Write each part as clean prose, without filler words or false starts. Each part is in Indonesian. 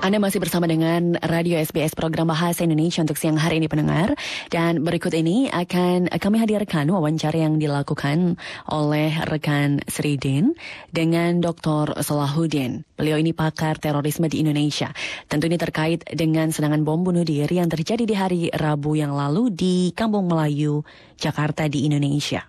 Anda masih bersama dengan Radio SBS Program Bahasa Indonesia untuk siang hari ini pendengar. Dan berikut ini akan kami hadirkan wawancara yang dilakukan oleh rekan Sridin dengan Dr. Salahuddin. Beliau ini pakar terorisme di Indonesia. Tentu ini terkait dengan serangan bom bunuh diri yang terjadi di hari Rabu yang lalu di Kampung Melayu, Jakarta di Indonesia.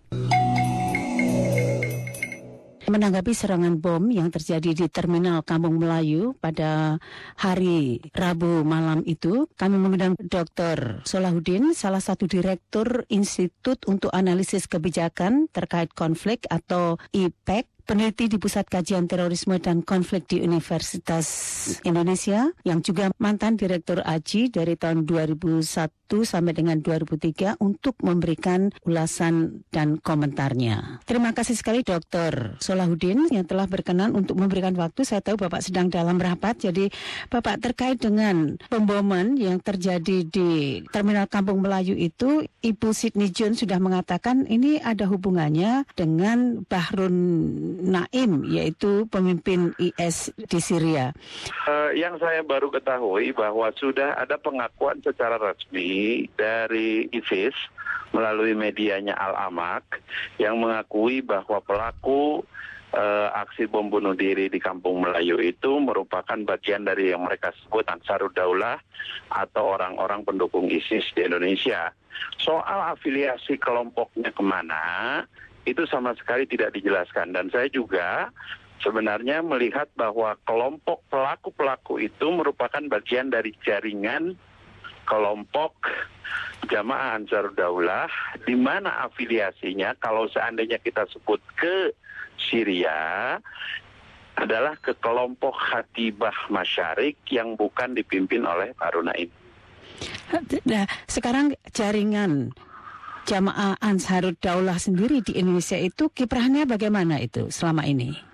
Menanggapi serangan bom yang terjadi di Terminal Kampung Melayu pada hari Rabu malam itu, kami mengundang Dr. Salahuddin, salah satu direktur Institut untuk Analisis Kebijakan Terkait Konflik atau IPEK, peneliti di Pusat Kajian Terorisme dan Konflik di Universitas Indonesia, yang juga mantan Direktur AJI dari tahun 2001 sampai dengan 2003 untuk memberikan ulasan dan komentarnya. Terima kasih sekali Dr. Salahuddin yang telah berkenan untuk memberikan waktu. Saya tahu Bapak sedang dalam rapat, jadi Bapak terkait dengan pemboman yang terjadi di Terminal Kampung Melayu itu, Ibu Sydney Jones sudah mengatakan ini ada hubungannya dengan Bahrun Naim, yaitu pemimpin IS di Syria. Yang saya baru ketahui bahwa sudah ada pengakuan secara resmi dari ISIS melalui medianya Al-Amaq yang mengakui bahwa pelaku aksi bom bunuh diri di Kampung Melayu itu merupakan bagian dari yang mereka sebut Ansarud Daulah atau orang-orang pendukung ISIS di Indonesia. Soal afiliasi kelompoknya kemana, itu sama sekali tidak dijelaskan. Dan saya juga sebenarnya melihat bahwa kelompok pelaku-pelaku itu merupakan bagian dari jaringan kelompok Jamaah Ansarud Daulah, di mana afiliasinya kalau seandainya kita sebut ke Syria adalah ke kelompok Khatibah Masyarik yang bukan dipimpin oleh Bahrun Naim. Nah, sekarang jaringan Jamaah Ansarud Daulah sendiri di Indonesia itu kiprahnya bagaimana itu selama ini?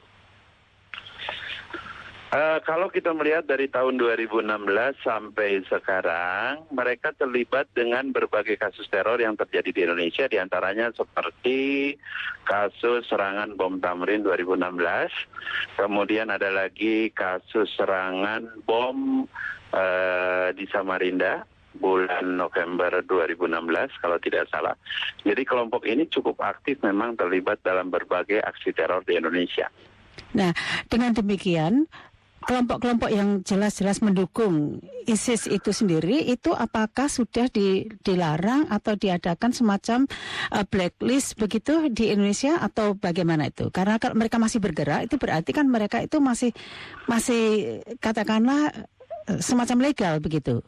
Kalau kita melihat dari tahun 2016 sampai sekarang, mereka terlibat dengan berbagai kasus teror yang terjadi di Indonesia, diantaranya seperti kasus serangan bom Tamrin 2016, kemudian ada lagi kasus serangan bom di Samarinda bulan November 2016 kalau tidak salah. Jadi kelompok ini cukup aktif memang terlibat dalam berbagai aksi teror di Indonesia. Nah, dengan demikian kelompok-kelompok yang jelas-jelas mendukung ISIS itu sendiri, itu apakah sudah dilarang atau diadakan semacam blacklist begitu di Indonesia atau bagaimana itu? Karena kalau mereka masih bergerak, itu berarti kan mereka itu masih katakanlah semacam legal begitu.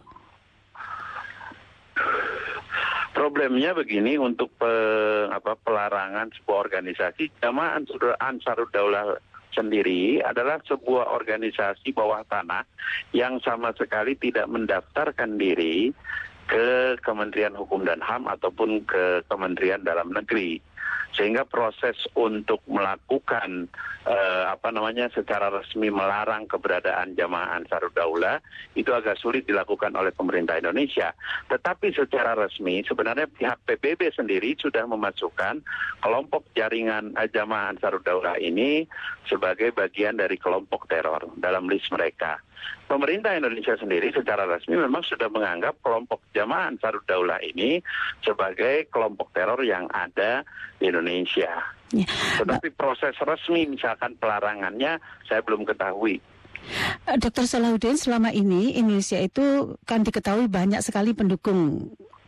Problemnya begini, untuk pelarangan sebuah organisasi, Jamaah Ansarud Daulah sendiri adalah sebuah organisasi bawah tanah yang sama sekali tidak mendaftarkan diri ke Kementerian Hukum dan HAM ataupun ke Kementerian Dalam Negeri. Sehingga proses untuk melakukan secara resmi melarang keberadaan Jamaah Ansarud Daulah itu agak sulit dilakukan oleh pemerintah Indonesia. Tetapi secara resmi sebenarnya pihak PBB sendiri sudah memasukkan kelompok jaringan Jamaah Ansarud Daulah ini sebagai bagian dari kelompok teror dalam list mereka. Pemerintah Indonesia sendiri secara resmi memang sudah menganggap kelompok Jamaah Ansarud Daulah ini sebagai kelompok teror yang ada di Indonesia. Ya. Tetapi proses resmi misalkan pelarangannya saya belum ketahui. Dr. Salahuddin, selama ini Indonesia itu kan diketahui banyak sekali pendukung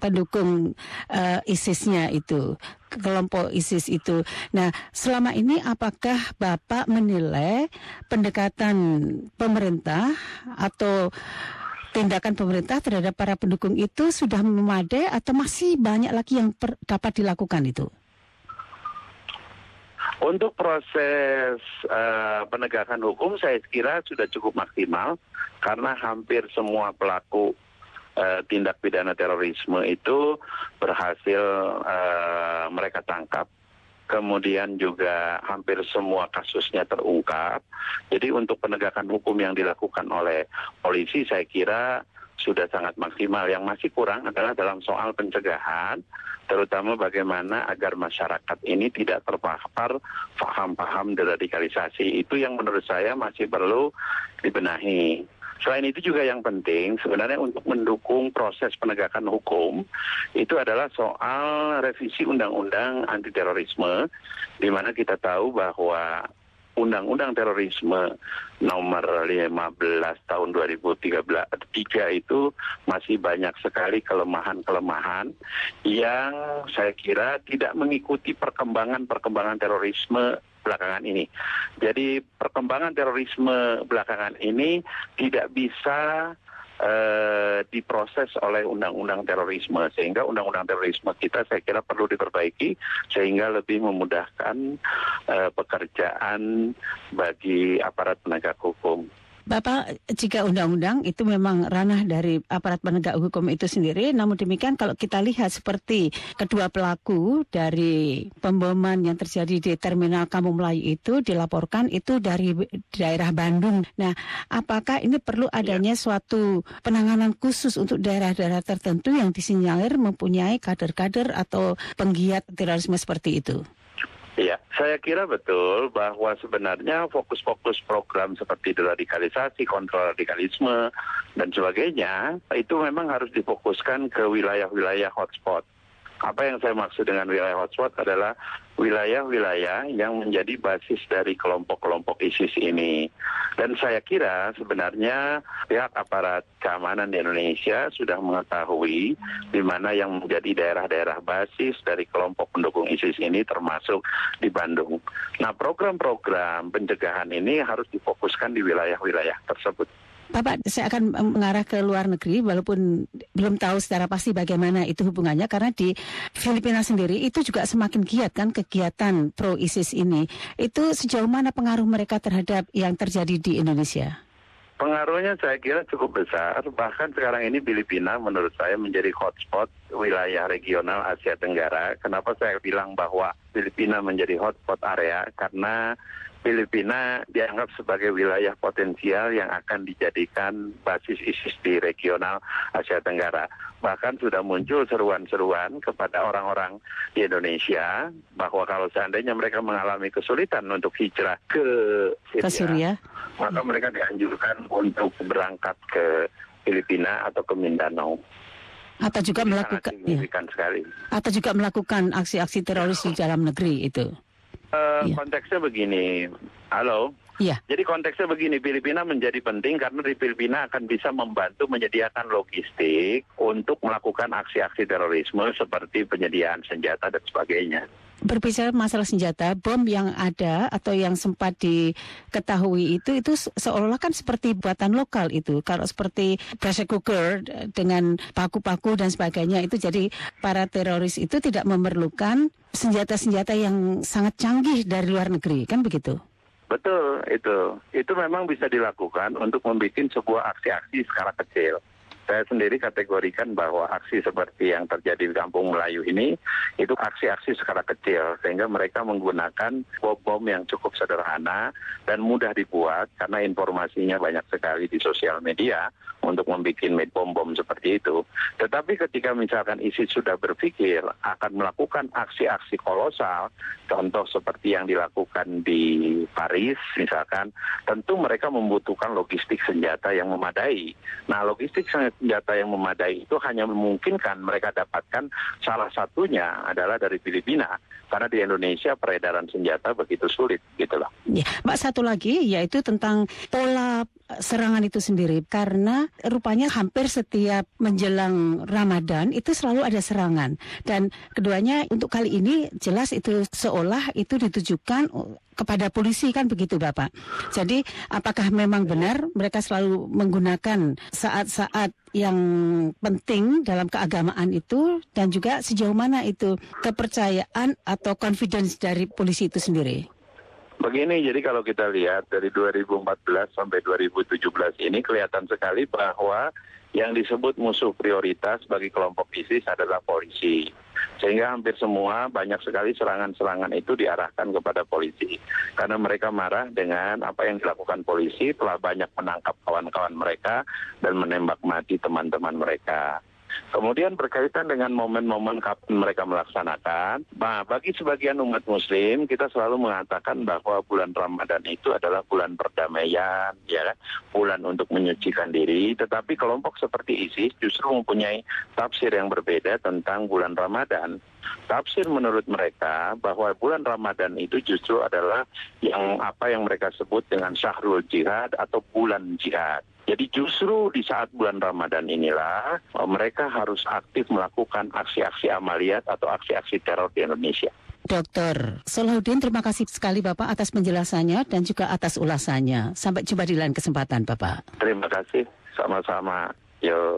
ISIS-nya itu, kelompok ISIS itu. Nah, selama ini apakah Bapak menilai pendekatan pemerintah atau tindakan pemerintah terhadap para pendukung itu sudah memadai atau masih banyak lagi yang dapat dilakukan itu? Untuk proses penegakan hukum saya kira sudah cukup maksimal karena hampir semua pelaku tindak pidana terorisme itu berhasil mereka tangkap. Kemudian juga hampir semua kasusnya terungkap. Jadi untuk penegakan hukum yang dilakukan oleh polisi saya kira sudah sangat maksimal. Yang masih kurang adalah dalam soal pencegahan, terutama bagaimana agar masyarakat ini tidak terpapar paham-paham deradikalisasi. Itu yang menurut saya masih perlu dibenahi. Selain itu juga yang penting sebenarnya untuk mendukung proses penegakan hukum itu adalah soal revisi undang-undang anti terorisme, di mana kita tahu bahwa Undang-Undang Terorisme nomor 15 tahun 2003 itu masih banyak sekali kelemahan-kelemahan yang saya kira tidak mengikuti perkembangan terorisme belakangan ini. Jadi perkembangan terorisme belakangan ini tidak bisa diproses oleh undang-undang terorisme, sehingga undang-undang terorisme kita saya kira perlu diperbaiki sehingga lebih memudahkan pekerjaan bagi aparat penegak hukum. Bapak, jika undang-undang itu memang ranah dari aparat penegak hukum itu sendiri, namun demikian kalau kita lihat seperti kedua pelaku dari pemboman yang terjadi di Terminal Kampung Melayu itu dilaporkan itu dari daerah Bandung. Nah, apakah ini perlu adanya suatu penanganan khusus untuk daerah-daerah tertentu yang disinyalir mempunyai kader-kader atau penggiat terorisme seperti itu? Ya, saya kira betul bahwa sebenarnya fokus-fokus program seperti deradikalisasi, kontrol radikalisme, dan sebagainya, itu memang harus difokuskan ke wilayah-wilayah hotspot. Apa yang saya maksud dengan wilayah hotspot adalah wilayah-wilayah yang menjadi basis dari kelompok-kelompok ISIS ini. Dan saya kira sebenarnya pihak aparat keamanan di Indonesia sudah mengetahui di mana yang menjadi daerah-daerah basis dari kelompok pendukung ISIS ini termasuk di Bandung. Nah, program-program pencegahan ini harus difokuskan di wilayah-wilayah tersebut. Bapak, saya akan mengarah ke luar negeri walaupun belum tahu secara pasti bagaimana itu hubungannya, karena di Filipina sendiri itu juga semakin giat kan kegiatan pro-ISIS ini. Itu sejauh mana pengaruh mereka terhadap yang terjadi di Indonesia? Pengaruhnya saya kira cukup besar, bahkan sekarang ini Filipina menurut saya menjadi hotspot wilayah regional Asia Tenggara. Kenapa saya bilang bahwa Filipina menjadi hotspot area? Karena Filipina dianggap sebagai wilayah potensial yang akan dijadikan basis ISIS di regional Asia Tenggara. Bahkan sudah muncul seruan-seruan kepada orang-orang di Indonesia bahwa kalau seandainya mereka mengalami kesulitan untuk hijrah ke Syria, maka mereka dianjurkan untuk berangkat ke Filipina atau ke Mindanao. Atau juga melakukan atau juga melakukan aksi-aksi teroris di dalam negeri itu. Konteksnya begini, halo. Iya. Jadi konteksnya begini, Filipina menjadi penting karena di Filipina akan bisa membantu menyediakan logistik untuk melakukan aksi-aksi terorisme seperti penyediaan senjata dan sebagainya. Berbicara masalah senjata, bom yang ada atau yang sempat diketahui itu seolah-olah kan seperti buatan lokal itu. Kalau seperti pressure cooker dengan paku-paku dan sebagainya itu, jadi para teroris itu tidak memerlukan senjata-senjata yang sangat canggih dari luar negeri, kan begitu? Betul, itu memang bisa dilakukan untuk membuat sebuah aksi-aksi skala kecil. Saya sendiri kategorikan bahwa aksi seperti yang terjadi di Kampung Melayu ini, itu aksi-aksi skala kecil, sehingga mereka menggunakan bom-bom yang cukup sederhana dan mudah dibuat, karena informasinya banyak sekali di sosial media untuk membuat bom-bom seperti itu. Tetapi ketika misalkan ISIS sudah berpikir akan melakukan aksi-aksi kolosal, contoh seperti yang dilakukan di Paris misalkan, tentu mereka membutuhkan logistik senjata yang memadai. Nah, logistik senjata yang memadai itu hanya memungkinkan mereka dapatkan, salah satunya adalah dari Filipina, karena di Indonesia peredaran senjata begitu sulit, gitu loh. Ya, Mbak, satu lagi yaitu tentang pola serangan itu sendiri, karena rupanya hampir setiap menjelang Ramadan itu selalu ada serangan, dan keduanya untuk kali ini jelas itu seolah itu ditujukan kepada polisi, kan begitu Bapak. Jadi apakah memang benar mereka selalu menggunakan saat-saat yang penting dalam keagamaan itu, dan juga sejauh mana itu kepercayaan atau confidence dari polisi itu sendiri? Begini, jadi kalau kita lihat dari 2014 sampai 2017 ini kelihatan sekali bahwa yang disebut musuh prioritas bagi kelompok ISIS adalah polisi. Sehingga hampir semua, banyak sekali serangan-serangan itu diarahkan kepada polisi. Karena mereka marah dengan apa yang dilakukan polisi telah banyak menangkap kawan-kawan mereka dan menembak mati teman-teman mereka. Kemudian berkaitan dengan momen-momen kapan mereka melaksanakan, nah, bagi sebagian umat muslim kita selalu mengatakan bahwa bulan Ramadan itu adalah bulan perdamaian, ya, bulan untuk menyucikan diri. Tetapi kelompok seperti ISIS justru mempunyai tafsir yang berbeda tentang bulan Ramadan. Tafsir menurut mereka bahwa bulan Ramadan itu justru adalah yang mereka sebut dengan syahrul jihad atau bulan jihad. Jadi justru di saat bulan Ramadan inilah mereka harus aktif melakukan aksi-aksi amaliyat atau aksi-aksi teror di Indonesia. Dr. Solahuddin, terima kasih sekali Bapak atas penjelasannya dan juga atas ulasannya. Sampai jumpa di lain kesempatan Bapak. Terima kasih, sama-sama. Yo.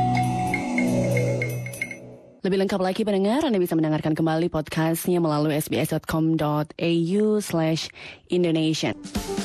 Lebih lengkap lagi pendengar, Anda bisa mendengarkan kembali podcastnya melalui sbs.com.au/Indonesian.